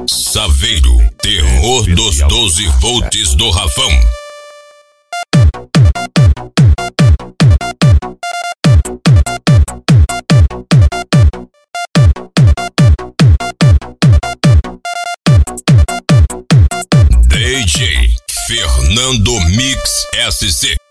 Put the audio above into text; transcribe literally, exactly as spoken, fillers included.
Saveiro, terror dos doze volts do Rafão. D J Fernando Mix S C.